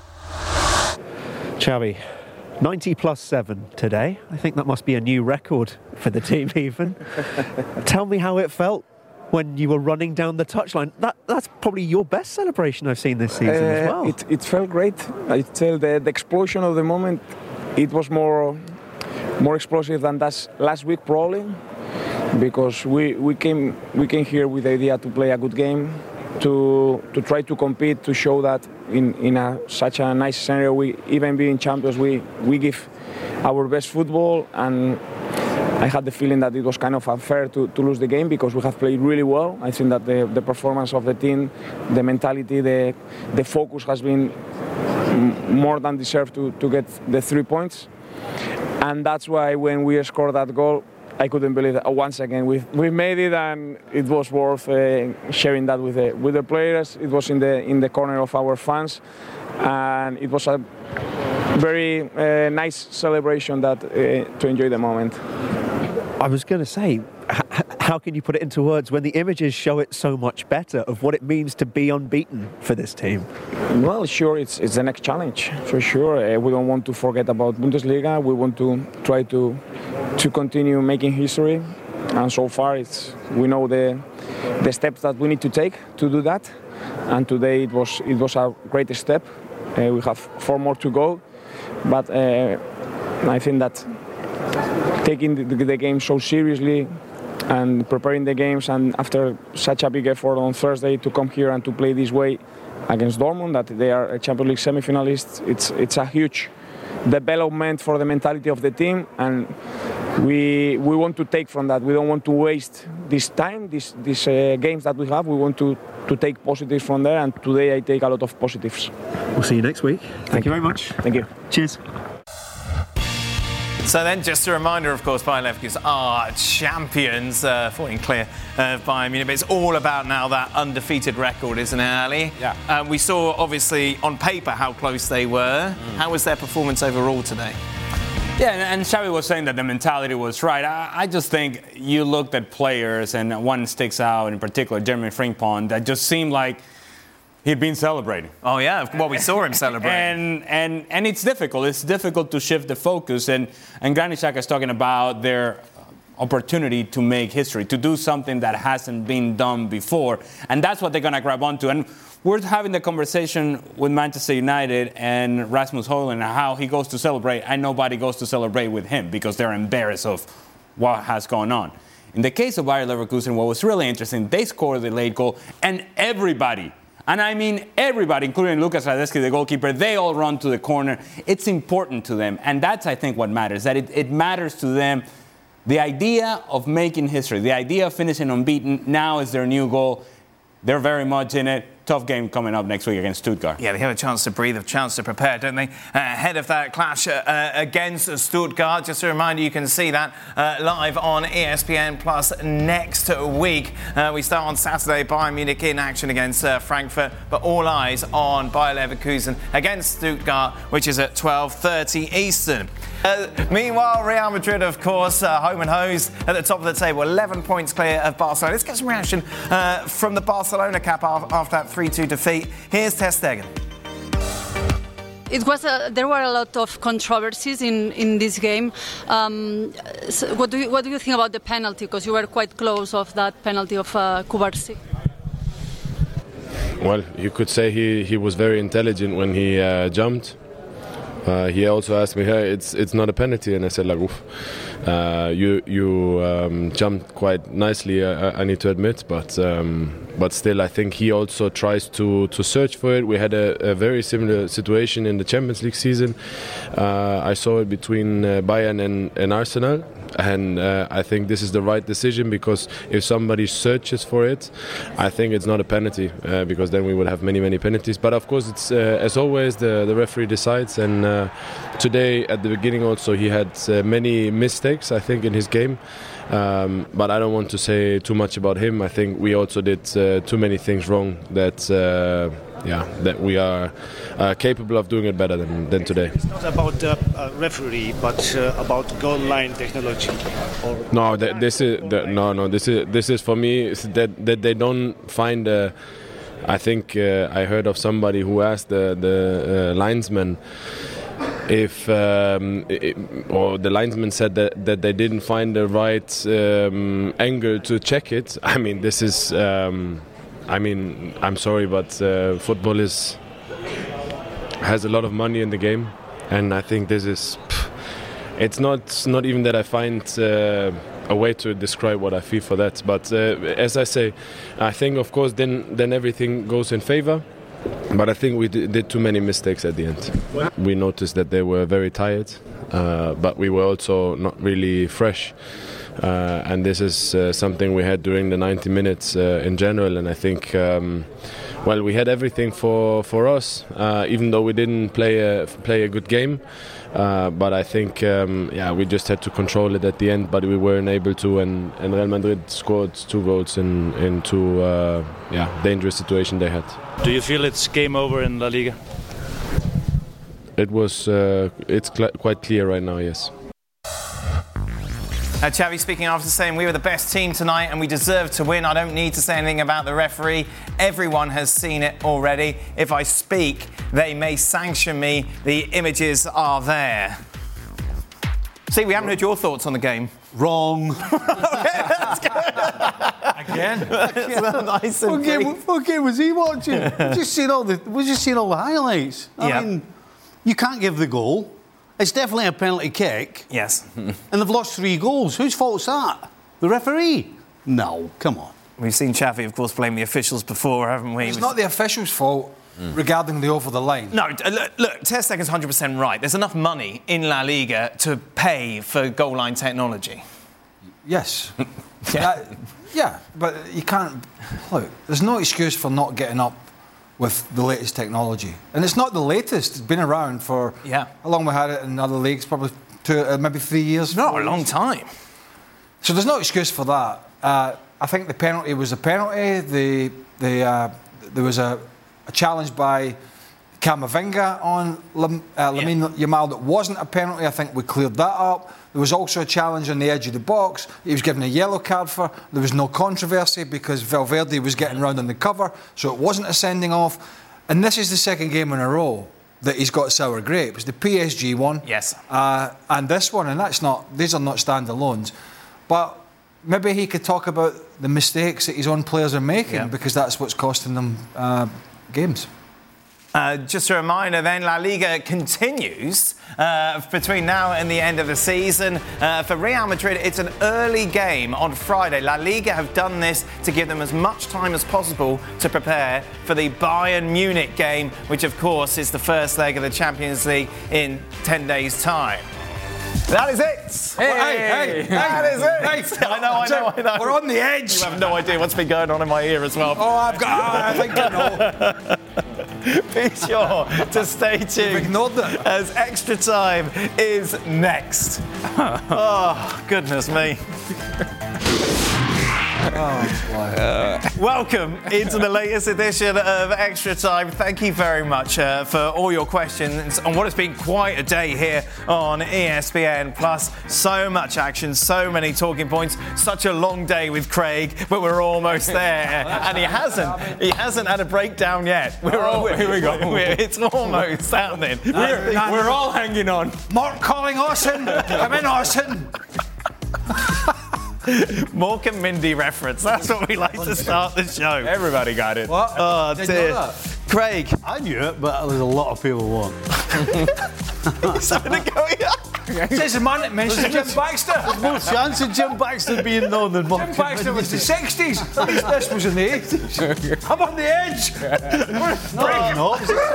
Xavi, 90+7 today. I think that must be a new record for the team even. Tell me how it felt when you were running down the touchline. That's probably your best celebration I've seen this season as well. It felt great. I tell the explosion of the moment, it was more explosive than that last week probably, because we came here with the idea to play a good game, to try to compete, to show that in such a nice scenario, we even being champions, we give our best football, and I had the feeling that it was kind of unfair to lose the game because we have played really well. I think that the performance of the team, the mentality, the focus has been more than deserved to get the 3 points. And that's why when we scored that goal, I couldn't believe it. Once again, we made it, and it was worth sharing that with the players. It was in the corner of our fans, and it was a very nice celebration to enjoy the moment. I was going to say, how can you put it into words when the images show it so much better of what it means to be unbeaten for this team? Well, sure, it's the next challenge, for sure. We don't want to forget about Bundesliga. We want to try to continue making history. And so far, we know the steps that we need to take to do that. And today it was a great step. We have 4 more to go. But I think that taking the game so seriously and preparing the games, and after such a big effort on Thursday to come here and to play this way against Dortmund, that they are a Champions League semi-finalists, it's a huge development for the mentality of the team, and we want to take from that. We don't want to waste this time, these games that we have. We want to take positives from there, and today I take a lot of positives. We'll see you next week. Thank you very much. Thank you. Cheers. So then, just a reminder, of course, Bayer Leverkusen are champions, falling clear of Bayern Munich. But it's all about now that undefeated record, isn't it, Ali? Yeah. We saw, obviously, on paper how close they were. How was their performance overall today? Yeah, and Xavi was saying that the mentality was right. I just think you looked at players, and one sticks out in particular, Jeremy Frimpong, that just seemed like he'd been celebrating. Oh, yeah. Well, we saw him celebrating. and it's difficult. It's difficult to shift the focus. And Granit Xhaka is talking about their opportunity to make history, to do something that hasn't been done before. And that's what they're going to grab onto. And we're having the conversation with Manchester United and Rasmus Højlund and how he goes to celebrate, and nobody goes to celebrate with him because they're embarrassed of what has gone on. In the case of Bayer Leverkusen, what was really interesting, they scored the late goal, and everybody, and I mean everybody, including Lukas Hradecky, the goalkeeper, they all run to the corner. It's important to them, and that's, I think, what matters, that it matters to them. The idea of making history, the idea of finishing unbeaten, now is their new goal. They're very much in it. Tough game coming up next week against Stuttgart. Yeah, they have a chance to breathe, a chance to prepare, don't they? Ahead of that clash against Stuttgart. Just a reminder, you can see that live on ESPN Plus next week. We start on Saturday, Bayern Munich in action against Frankfurt, but all eyes on Bayer Leverkusen against Stuttgart, which is at 12:30 Eastern. Meanwhile, Real Madrid, of course, home and hose at the top of the table, 11 points clear of Barcelona. Let's get some reaction from the Barcelona cap after that 3-2 defeat. Here's Ter Stegen. It was there were a lot of controversies in this game. So what do you think about the penalty? Because you were quite close of that penalty of Kubarsi. Well, you could say he was very intelligent when he jumped. He also asked me, "Hey, it's not a penalty," and I said, "Like, oof, you jumped quite nicely. I need to admit, but still, I think he also tries to search for it. We had a very similar situation in the Champions League season. I saw it between Bayern and Arsenal." And I think this is the right decision, because if somebody searches for it, I think it's not a penalty, because then we would have many penalties. But of course, it's as always the referee decides. And today at the beginning also he had many mistakes, I think, in his game. But I don't want to say too much about him. I think we also did too many things wrong that we are capable of doing it better than today. It's not about the referee, but about goal line technology. No, this is for me that they don't find. I think I heard of somebody who asked the linesman if or the linesman said that they didn't find the right angle to check it. I mean, this is. I'm sorry, but football has a lot of money in the game, and I think this is. It's not even that I find a way to describe what I feel for that. But as I say, I think of course then everything goes in favor. But I think we did too many mistakes at the end. We noticed that they were very tired, but we were also not really fresh. and this is something we had during the 90 minutes in general. And I think, well, we had everything for us, even though we didn't play a good game. But I think, we just had to control it at the end, but we weren't able to. And Real Madrid scored 2 goals in 2 dangerous situations they had. Do you feel it's game over in La Liga? It was. It's quite clear right now. Yes. Xavi speaking after saying we were the best team tonight and we deserve to win. I don't need to say anything about the referee. Everyone has seen it already. If I speak, they may sanction me. The images are there. See, we haven't heard your thoughts on the game. Wrong. Okay, that's good. Again? Nice and what game was he watching? We've just seen all the highlights. I mean, you can't give the goal. It's definitely a penalty kick. Yes. And they've lost 3 goals. Whose fault's that? The referee? No, come on. We've seen Xavi, of course, blame the officials before, haven't we? It's not the officials' fault regarding the over the line. No, look, Ter Stegen's 100% right. There's enough money in La Liga to pay for goal line technology. Yes. But you can't... Look, there's no excuse for not getting up with the latest technology. And it's not the latest. It's been around for... Yeah. How long we had it in other leagues? Probably 2, maybe 3 years. Not a long time. So there's no excuse for that. I think the penalty was a penalty. There was a challenge by Camavinga on Lamine Yamal that wasn't a penalty. I think we cleared that up. There was also a challenge on the edge of the box. He was given a yellow card for. There was no controversy because Valverde was getting round on the cover, so it wasn't a sending off. And this is the second game in a row that he's got sour grapes. The PSG one, yes, and this one, and these are not standalones. But maybe he could talk about the mistakes that his own players are making because that's what's costing them games. Just a reminder then, La Liga continues between now and the end of the season. For Real Madrid, it's an early game on Friday. La Liga have done this to give them as much time as possible to prepare for the Bayern Munich game, which of course is the first leg of the Champions League in 10 days' time. That is it. Hey, that is it. Hey, I know. We're on the edge. You have no idea what's been going on in my ear as well. I think I know. Be sure to stay tuned. You've ignored that. As Extra Time is next. Oh, goodness me. Welcome into the latest edition of Extra Time. Thank you very much for all your questions on what has been quite a day here on ESPN Plus. So much action, so many talking points, such a long day with Craig, but we're almost there. And he hasn't had a breakdown yet. Here we go. It's almost happening. We're all hanging on. Mark calling Austin. Come in, Austin. Mork and Mindy reference. That's what we like to start the show. Everybody got it. What? Oh, dear. Craig. I knew it, but there's a lot of people who won't. He's having a go here. Says the man that mentioned Jim Baxter. There's more chance of Jim Baxter being known than Mark. Jim Baxter was the 60s. This was in the 80s. I'm on the edge. No,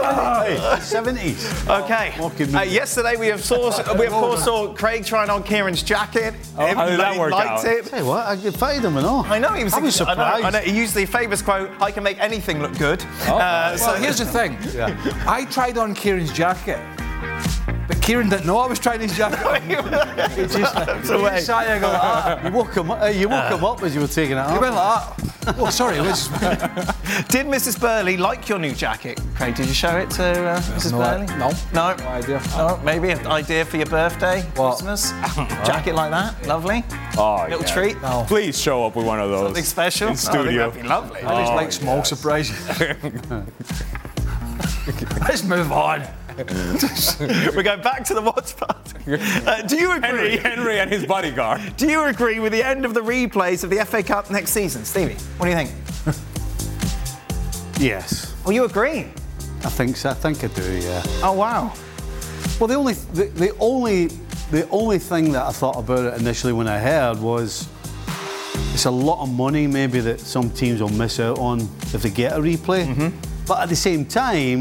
70s. Okay. Yesterday we of course saw Craig trying on Kieran's jacket. How did that work out? It. Hey, what? I fitted him and all. I know he was. I was surprised. I know. He used the famous quote, "I can make anything look good." So here's the thing. I tried on Kieran's jacket. But Kieran didn't know I was trying his jacket on. He just sat there going, You woke him up as you were taking it off. He went like that. Oh, sorry. Did Mrs. Burley like your new jacket, Craig? Did you show it to Mrs. Burley? No. No idea. No, maybe an idea for your birthday, Christmas? Jacket like that? Lovely. Oh, little treat. No. Please show up with one of those. Something special. In studio. That'd be lovely. I just like small surprises. Let's move on. We're going back to the watch party. Do you agree? Henry and his bodyguard. Do you agree with the end of the replays of the FA Cup next season, Stevie? What do you think? Yes. Oh, you agree? I think so. I think I do. Yeah. Oh wow. Well, the only thing that I thought about it initially when I heard was it's a lot of money maybe that some teams will miss out on if they get a replay. Mm-hmm. But at the same time,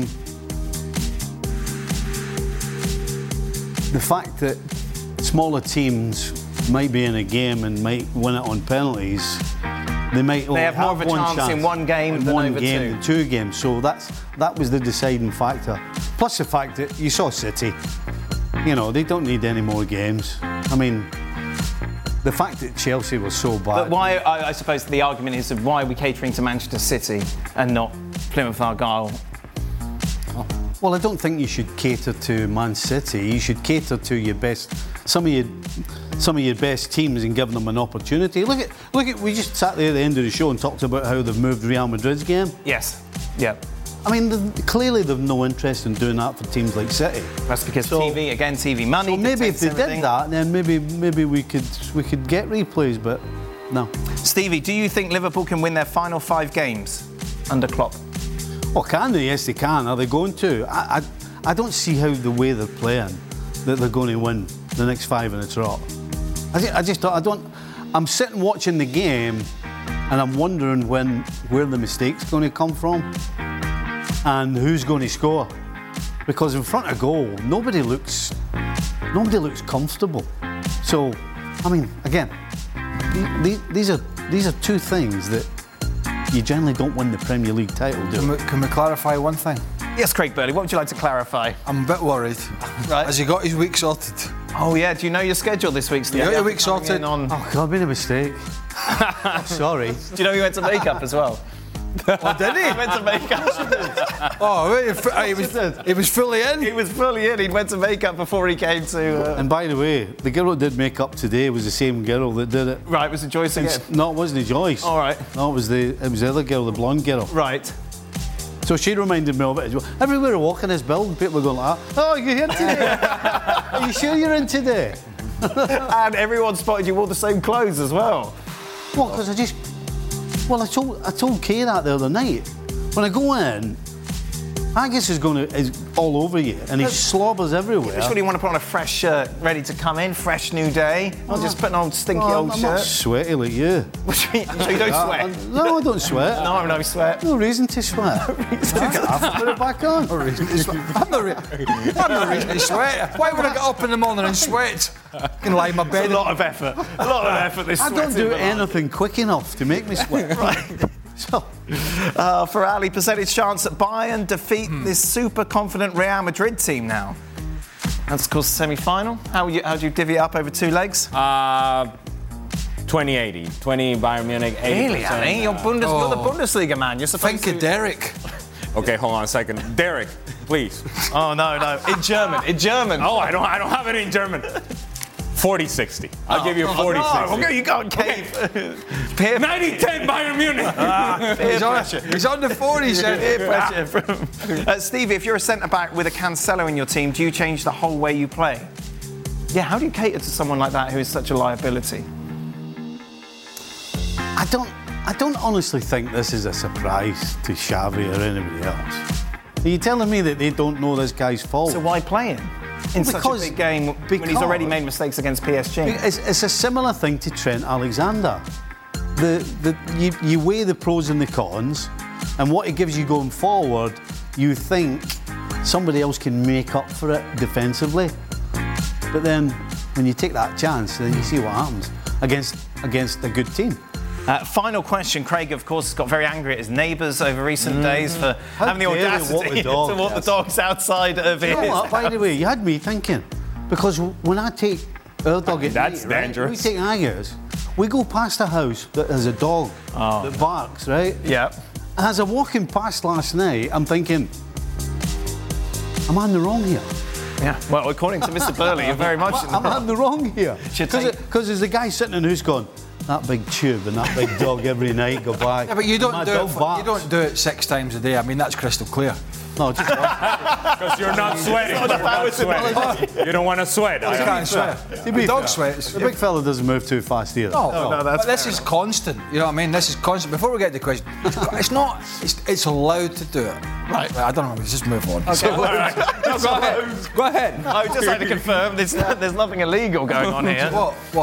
the fact that smaller teams might be in a game and might win it on penalties, they have more of a chance in one game than over than two games. So that was the deciding factor. Plus the fact that you saw City, you know, they don't need any more games. I mean, the fact that Chelsea was so bad. But why, I suppose the argument is of why are we catering to Manchester City and not Plymouth Argyle? Well, I don't think you should cater to Man City. You should cater to your best, some of your best teams and give them an opportunity. Look at. We just sat there at the end of the show and talked about how they've moved Real Madrid's game. Yes. Yep. I mean, clearly they've no interest in doing that for teams like City. That's because TV money. So maybe if they did that, then maybe we could get replays, but no. Stevie, do you think Liverpool can win their final 5 games under Klopp? Well, can they? Yes, they can. Are they going to? I don't see how the way they're playing that they're going to win the next 5 in a trot. I just don't. I'm sitting watching the game, and I'm wondering where the mistake's going to come from, and who's going to score. Because in front of goal, nobody looks comfortable. So, I mean, again, these are two things that you generally don't win the Premier League title, do you? Can we clarify one thing? Yes, Craig Burley, what would you like to clarify? I'm a bit worried. Right. Has he got his week sorted? Oh, yeah. Do you know your schedule this week, Steve? You got your week sorted? Oh, God, I made a mistake. Sorry. Do you know he went to makeup as well? Oh, did he? He went to makeup. He was fully in? He was fully in. He went to makeup before he came to... And by the way, the girl that did makeup today was the same girl that did it. Right, was it Joyce again? No, it wasn't Joyce. All right. No, it was the other girl, the blonde girl. Right. So she reminded me of it as well. Everywhere I walk in this building, people are going like that. Oh, you're here today? Are you sure you're in today? And everyone spotted you wore the same clothes as well. What? Because I told Kay that the other night. When I go in, Angus is all over you, and he slobbers everywhere. You just really want to put on a fresh shirt, ready to come in, fresh new day. Not just put an old stinky old I'm shirt. not sweaty like you. So you don't sweat? No, I don't sweat. No sweat. No reason to sweat. Put it back on. I'm not reason to sweat. Why would I get up in the morning and sweat? I can lie in my bed. It's a lot of effort. A lot of effort. This I don't do anything quick enough to make me sweat. Right. So, for Ali, percentage chance that Bayern defeat this super confident Real Madrid team now. That's of course the semi-final. How do you divvy it up over 2 legs? 20-80. 20 Bayern Munich, 80%. Really, Ali? You're the Bundesliga man. You're supposed to... Derek. Okay, hold on a second. Derek, please. Oh, no. In German. Oh, I don't have it in German. 40-60. I'll give you 40-60. Okay, you can't cave. 90-10 Bayern Munich. He's on the 40s. Stevie, if you're a centre-back with a Cancelo in your team, do you change the whole way you play? Yeah, how do you cater to someone like that who is such a liability? I don't honestly think this is a surprise to Xavi or anybody else. Are you telling me that they don't know this guy's fault? So why play him in such a big game when he's already made mistakes against PSG? It's a similar thing to Trent Alexander. You weigh the pros and the cons, and what it gives you going forward, you think somebody else can make up for it defensively. But then when you take that chance, then you see what happens against a good team. Final question. Craig, of course, got very angry at his neighbours over recent days for having the audacity to walk the dogs outside of his... You know what, by the way, you had me thinking. Because when I take our dog at That's night, dangerous. Right, we take Angus, we go past a house that has a dog that barks, right? Yeah. And as I'm walking past last night, I'm thinking, am I in the wrong here? Yeah, well, according to Mr. Burley, you're very much in the wrong. I'm in the wrong here. Because there's a guy sitting in who's gone, that big tube and that big dog every night go by. Yeah, but you don't do it 6 times a day. I mean, that's crystal clear. No, just because you're not sweating. You don't want to sweat. I can't sweat. The dog sweats. The big fella doesn't move too fast either. No, but this is constant. You know what I mean? This is constant. Before we get to the question, it's not. It's allowed to do it. Right. I don't know. Let's just move on. Okay. Go ahead. I would just like to confirm there's nothing illegal going on here. What?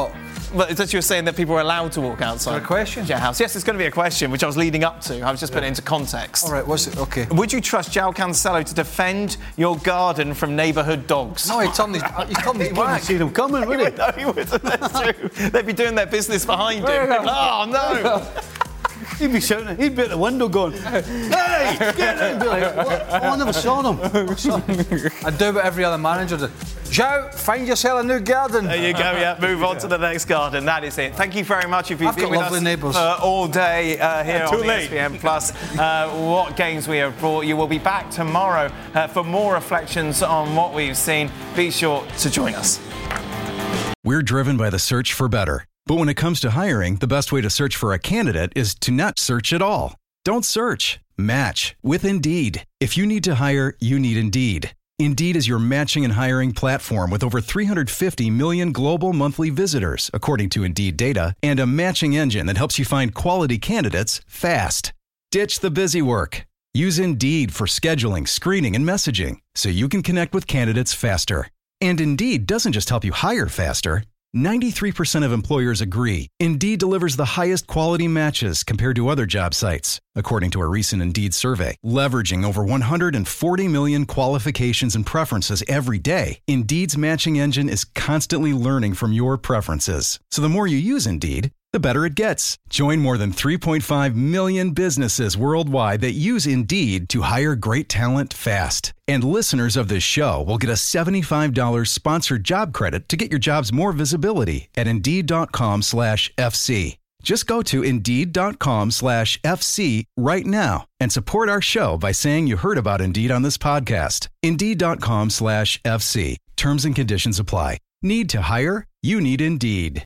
But it's that you were saying that people are allowed to walk outside. Is there a question? Jet House. Yes, it's going to be a question, which I was leading up to. I was just putting it into context. All right, what's it? Okay. Would you trust João Cancelo to defend your garden from neighbourhood dogs? No, he turned his back. See them coming, wouldn't he? No, he wouldn't. That's true. They'd be doing their business behind him. Oh, no. He'd be shouting. He'd be at the window going, "Hey, get in!" Be like, "What? Oh, I never saw them." I'd do what every other manager did. Joe, find yourself a new garden. There you go, yeah. Move on to the next garden. That is it. Thank you very much if you've been with us neighbours. All day here on ESPN Plus. What games we have brought you. We'll be back tomorrow for more reflections on what we've seen. Be sure to join us. We're driven by the search for better. But when it comes to hiring, the best way to search for a candidate is to not search at all. Don't search. Match with Indeed. If you need to hire, you need Indeed. Indeed is your matching and hiring platform with over 350 million global monthly visitors, according to Indeed data, and a matching engine that helps you find quality candidates fast. Ditch the busy work. Use Indeed for scheduling, screening, and messaging so you can connect with candidates faster. And Indeed doesn't just help you hire faster. 93% of employers agree Indeed delivers the highest quality matches compared to other job sites, according to a recent Indeed survey. Leveraging over 140 million qualifications and preferences every day, Indeed's matching engine is constantly learning from your preferences. So the more you use Indeed, the better it gets. Join more than 3.5 million businesses worldwide that use Indeed to hire great talent fast. And listeners of this show will get a $75 sponsored job credit to get your jobs more visibility at Indeed.com/FC. Just go to Indeed.com/FC right now and support our show by saying you heard about Indeed on this podcast. Indeed.com/FC. Terms and conditions apply. Need to hire? You need Indeed.